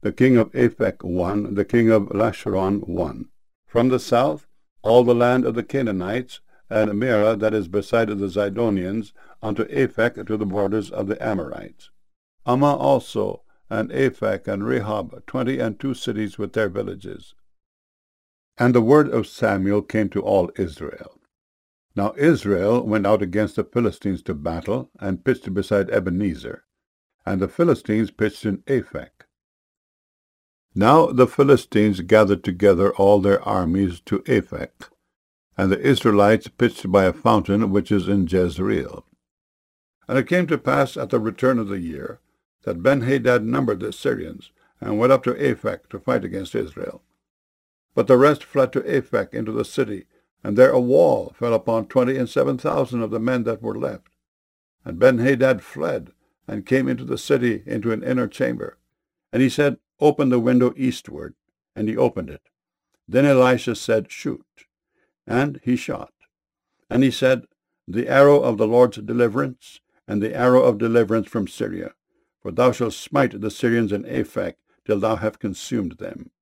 the king of Aphek won, the king of Lasharon won. From the south, all the land of the Canaanites, and Mearah that is beside the Zidonians, unto Aphek to the borders of the Amorites. Ammah also, and Aphek, and Rehob, 22 cities with their villages. And the word of Samuel came to all Israel. Now Israel went out against the Philistines to battle, and pitched beside Ebenezer, and the Philistines pitched in Aphek. Now the Philistines gathered together all their armies to Aphek, and the Israelites pitched by a fountain which is in Jezreel. And it came to pass at the return of the year, that Benhadad numbered the Syrians, and went up to Aphek to fight against Israel. But the rest fled to Aphek into the city, and there a wall fell upon 27,000 of the men that were left. And Benhadad fled, and came into the city into an inner chamber. And he said, Open the window eastward. And he opened it. Then Elisha said, Shoot. And he shot. And he said, The arrow of the Lord's deliverance, and the arrow of deliverance from Syria. For thou shalt smite the Syrians in Aphek, till thou have consumed them.